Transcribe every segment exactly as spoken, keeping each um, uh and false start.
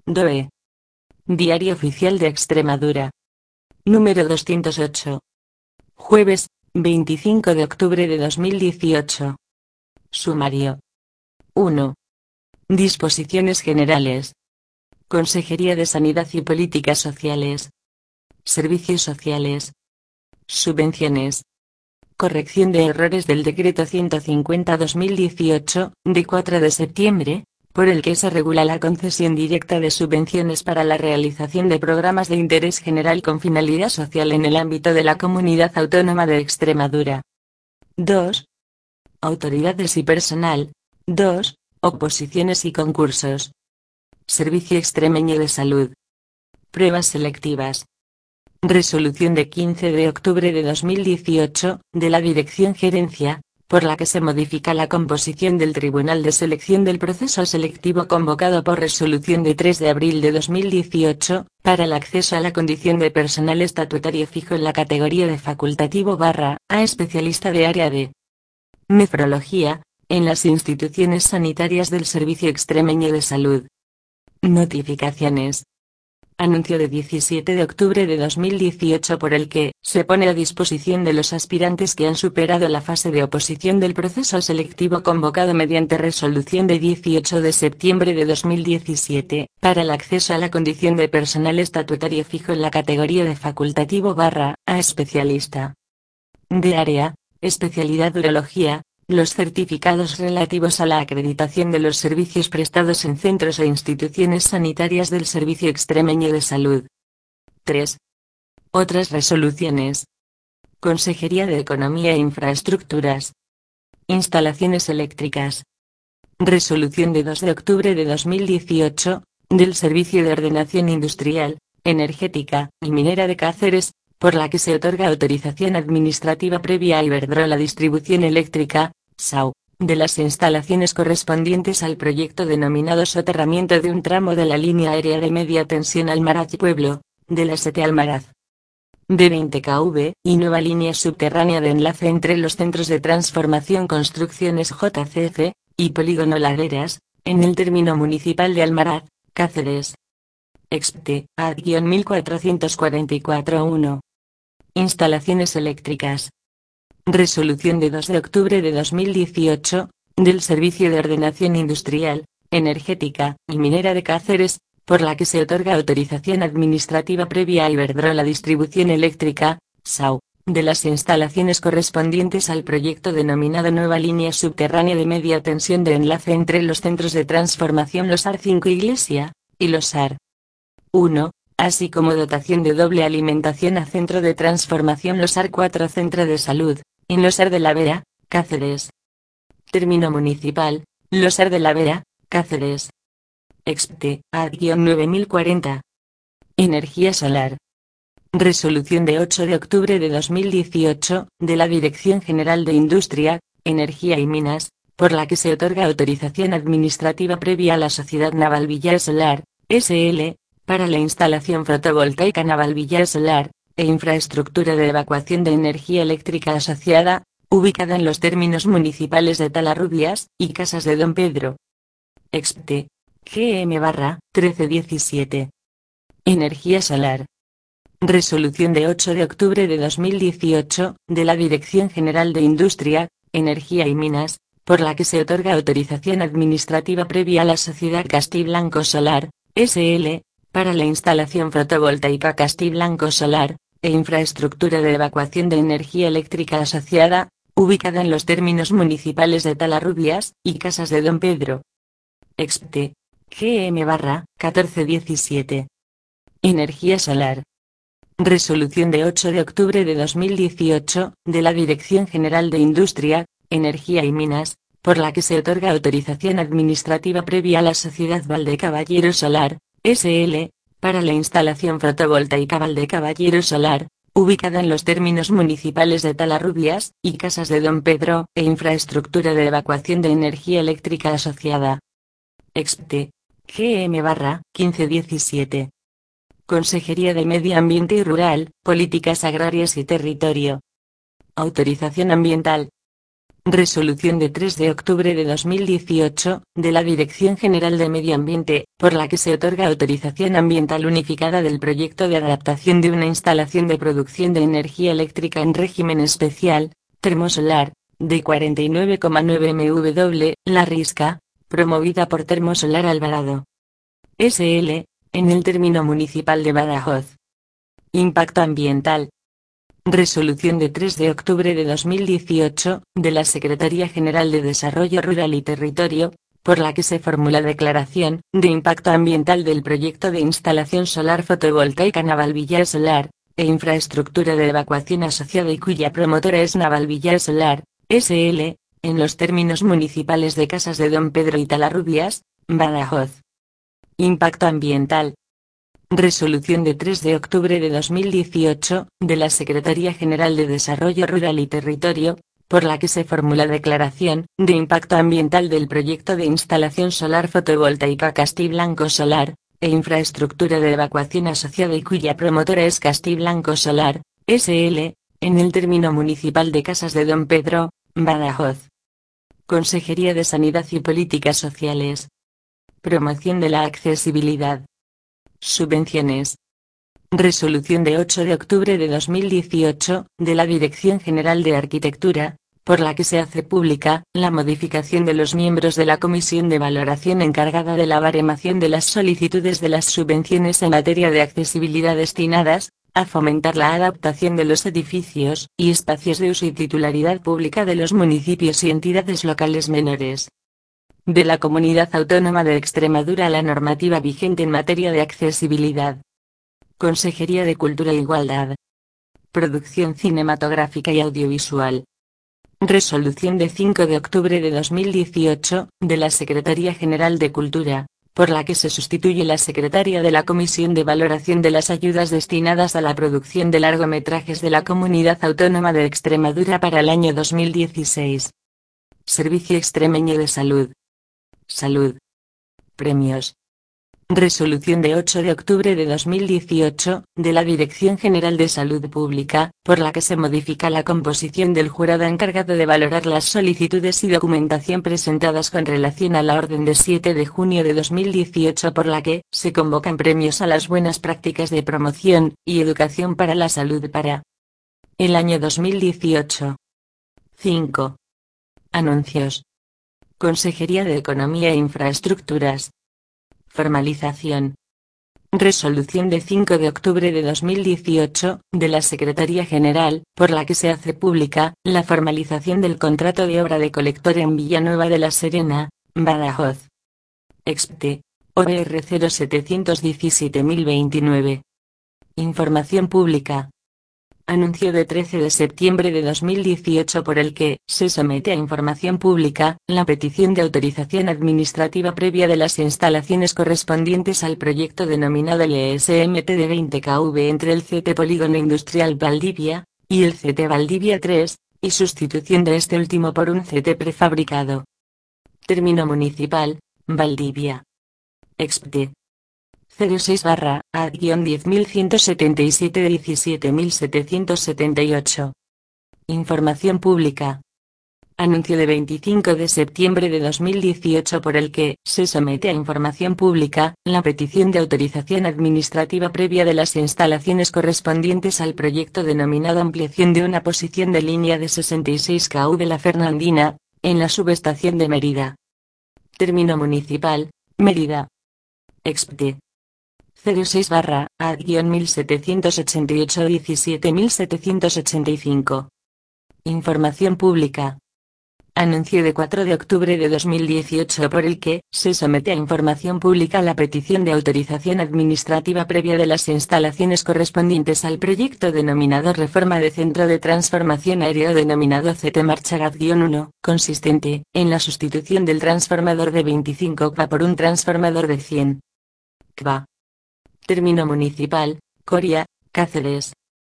D O E. Diario Oficial de Extremadura. Número doscientos ocho. Jueves, veinticinco de octubre de dos mil dieciocho. Sumario. uno. Disposiciones generales. Consejería de Sanidad y Políticas Sociales. Servicios sociales. Subvenciones. Corrección de errores del Decreto ciento cincuenta barra dos mil dieciocho, de cuatro de septiembre, por el que se regula la concesión directa de subvenciones para la realización de programas de interés general con finalidad social en el ámbito de la Comunidad Autónoma de Extremadura. dos. Autoridades y personal. dos. Oposiciones y concursos. Servicio Extremeño de Salud. Pruebas selectivas. Resolución de quince de octubre de dos mil dieciocho, de la Dirección Gerencia, por la que se modifica la composición del Tribunal de Selección del proceso selectivo convocado por resolución de tres de abril de dos mil dieciocho, para el acceso a la condición de personal estatutario fijo en la categoría de facultativo barra A especialista de área de nefrología, en las instituciones sanitarias del Servicio Extremeño de Salud. Notificaciones. Anuncio de diecisiete de octubre de dos mil dieciocho por el que se pone a disposición de los aspirantes que han superado la fase de oposición del proceso selectivo convocado mediante resolución de dieciocho de septiembre de dos mil diecisiete, para el acceso a la condición de personal estatutario fijo en la categoría de facultativo barra A especialista de área, especialidad urología, los certificados relativos a la acreditación de los servicios prestados en centros e instituciones sanitarias del Servicio Extremeño de Salud. tres. Otras resoluciones. Consejería de Economía e Infraestructuras. Instalaciones eléctricas. Resolución de dos de octubre de dos mil dieciocho, del Servicio de Ordenación Industrial, Energética y Minera de Cáceres, por la que se otorga autorización administrativa previa a Iberdrola Distribución Eléctrica, S A U, de las instalaciones correspondientes al proyecto denominado soterramiento de un tramo de la línea aérea de media tensión Almaraz-Pueblo, de la S T Almaraz. De veinte kilovoltios, y nueva línea subterránea de enlace entre los centros de transformación Construcciones J C F, y Polígono Laderas, en el término municipal de Almaraz, Cáceres. Expte, ad mil cuatrocientos cuarenta y cuatro punto uno. Instalaciones eléctricas. Resolución de dos de octubre de dos mil dieciocho, del Servicio de Ordenación Industrial, Energética y Minera de Cáceres, por la que se otorga autorización administrativa previa a Iberdrola Distribución Eléctrica, S A U, de las instalaciones correspondientes al proyecto denominado Nueva Línea Subterránea de Media Tensión de enlace entre los centros de transformación Los Ar cinco Iglesia, y Los Ar uno, así como dotación de doble alimentación a Centro de Transformación Los Ar cuatro Centro de Salud, en Los Ar de la Vera, Cáceres. Término municipal, Los Ar de la Vera, Cáceres. Expte, ad nueve mil cuarenta. Energía solar. Resolución de ocho de octubre de dos mil dieciocho, de la Dirección General de Industria, Energía y Minas, por la que se otorga autorización administrativa previa a la Sociedad Naval Villar Solar, S L, para la instalación fotovoltaica Naval Villar Solar, e infraestructura de evacuación de energía eléctrica asociada, ubicada en los términos municipales de Talarrubias y Casas de Don Pedro. Expte, G M barra trece diecisiete. Energía solar. Resolución de ocho de octubre de dos mil dieciocho, de la Dirección General de Industria, Energía y Minas, por la que se otorga autorización administrativa previa a la Sociedad Castiblanco Solar, S L, para la instalación fotovoltaica Castiblanco Solar, e infraestructura de evacuación de energía eléctrica asociada, ubicada en los términos municipales de Talarrubias y Casas de Don Pedro. Expte, G M barra catorce diecisiete. Energía solar. Resolución de ocho de octubre de dos mil dieciocho, de la Dirección General de Industria, Energía y Minas, por la que se otorga autorización administrativa previa a la Sociedad Valdecaballero Solar, S L, para la instalación fotovoltaica Valdecaballero Solar, ubicada en los términos municipales de Talarrubias y Casas de Don Pedro, e infraestructura de evacuación de energía eléctrica asociada. Expte, G M barra quince diecisiete. Consejería de Medio Ambiente y Rural, Políticas Agrarias y Territorio. Autorización ambiental. Resolución de tres de octubre de dos mil dieciocho, de la Dirección General de Medio Ambiente, por la que se otorga autorización ambiental unificada del proyecto de adaptación de una instalación de producción de energía eléctrica en régimen especial, termosolar, de cuarenta y nueve coma nueve megawatts, La Risca, promovida por Termosolar Alvarado S L, en el término municipal de Badajoz. Impacto ambiental. Resolución de tres de octubre de dos mil dieciocho, de la Secretaría General de Desarrollo Rural y Territorio, por la que se formula declaración de impacto ambiental del proyecto de instalación solar fotovoltaica Navalvillar Solar, e infraestructura de evacuación asociada y cuya promotora es Navalvillar Solar, S L, en los términos municipales de Casas de Don Pedro y Talarrubias, Badajoz. Impacto ambiental. Resolución de tres de octubre de dos mil dieciocho, de la Secretaría General de Desarrollo Rural y Territorio, por la que se formula declaración de impacto ambiental del proyecto de instalación solar fotovoltaica Castiblanco Solar, e infraestructura de evacuación asociada y cuya promotora es Castiblanco Solar, S L, en el término municipal de Casas de Don Pedro, Badajoz. Consejería de Sanidad y Políticas Sociales. Promoción de la accesibilidad. Subvenciones. Resolución de ocho de octubre de dos mil dieciocho, de la Dirección General de Arquitectura, por la que se hace pública la modificación de los miembros de la Comisión de Valoración encargada de la baremación de las solicitudes de las subvenciones en materia de accesibilidad destinadas a fomentar la adaptación de los edificios y espacios de uso y titularidad pública de los municipios y entidades locales menores de la Comunidad Autónoma de Extremadura a la normativa vigente en materia de accesibilidad. Consejería de Cultura e Igualdad. Producción cinematográfica y audiovisual. Resolución de cinco de octubre de dos mil dieciocho, de la Secretaría General de Cultura, por la que se sustituye la secretaria de la Comisión de Valoración de las Ayudas destinadas a la producción de largometrajes de la Comunidad Autónoma de Extremadura para el año dos mil dieciséis. Servicio Extremeño de Salud. Salud. Premios. Resolución de ocho de octubre de dos mil dieciocho, de la Dirección General de Salud Pública, por la que se modifica la composición del jurado encargado de valorar las solicitudes y documentación presentadas con relación a la orden de siete de junio de dos mil dieciocho por la que se convocan premios a las buenas prácticas de promoción y educación para la salud para el año dos mil dieciocho. cinco. Anuncios. Consejería de Economía e Infraestructuras. Formalización. Resolución de cinco de octubre de dos mil dieciocho, de la Secretaría General, por la que se hace pública la formalización del contrato de obra de colector en Villanueva de la Serena, Badajoz. Expte. O B R cero siete uno siete mil veintinueve. Información pública. Anuncio de trece de septiembre de dos mil dieciocho por el que se somete a información pública la petición de autorización administrativa previa de las instalaciones correspondientes al proyecto denominado L S M T de veinte kilovoltios entre el C T Polígono Industrial Valdivia y el C T Valdivia tres, y sustitución de este último por un C T prefabricado. Término municipal, Valdivia. Expte. cero seis barra A diez mil ciento setenta y siete diecisiete mil setecientos setenta y ocho. Información pública. Anuncio de veinticinco de septiembre de dos mil dieciocho por el que se somete a información pública la petición de autorización administrativa previa de las instalaciones correspondientes al proyecto denominado ampliación de una posición de línea de sesenta y seis kilovoltios de la Fernandina, en la subestación de Mérida. Término municipal, Mérida. Expte. cero seis barra A mil setecientos ochenta y ocho diecisiete mil setecientos ochenta y cinco. Información pública. Anuncio de cuatro de octubre de dos mil dieciocho por el que se somete a información pública la petición de autorización administrativa previa de las instalaciones correspondientes al proyecto denominado Reforma de Centro de Transformación Aéreo denominado C T Marchagat uno, consistente en la sustitución del transformador de veinticinco kilovatios por un transformador de cien kilovatios. Término municipal, Coria, Cáceres.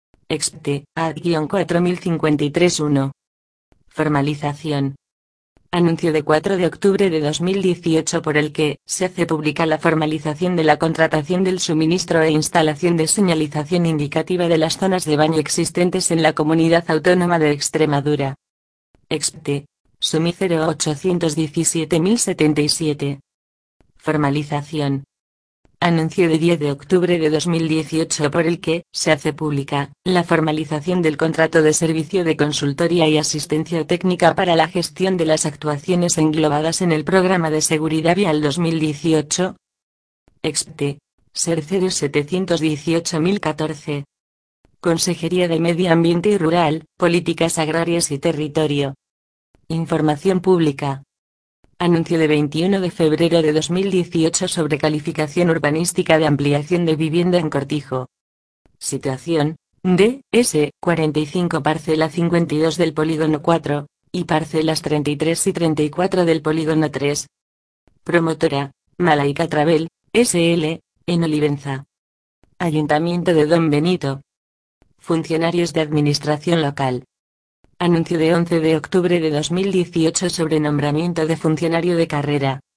Expte. A cuatro mil cincuenta y tres uno. Formalización. Anuncio de cuatro de octubre de dos mil dieciocho por el que se hace pública la formalización de la contratación del suministro e instalación de señalización indicativa de las zonas de baño existentes en la Comunidad Autónoma de Extremadura. Expte. Sumi cero ochocientos diecisiete mil setenta y siete. Formalización. Anuncio de diez de octubre de dos mil dieciocho por el que se hace pública la formalización del contrato de servicio de consultoría y asistencia técnica para la gestión de las actuaciones englobadas en el Programa de Seguridad Vial dos mil dieciocho. Expte. Ser cero setecientos dieciocho mil catorce. Consejería de Medio Ambiente y Rural, Políticas Agrarias y Territorio. Información pública. Anuncio de veintiuno de febrero de dos mil dieciocho sobre calificación urbanística de ampliación de vivienda en Cortijo. Situación: D S cuarenta y cinco parcela cincuenta y dos del polígono cuatro, y parcelas treinta y tres y treinta y cuatro del polígono tres. Promotora: Malaika Travel, S L, en Olivenza. Ayuntamiento de Don Benito. Funcionarios de Administración Local. Anuncio de once de octubre de dos mil dieciocho sobre nombramiento de funcionario de carrera.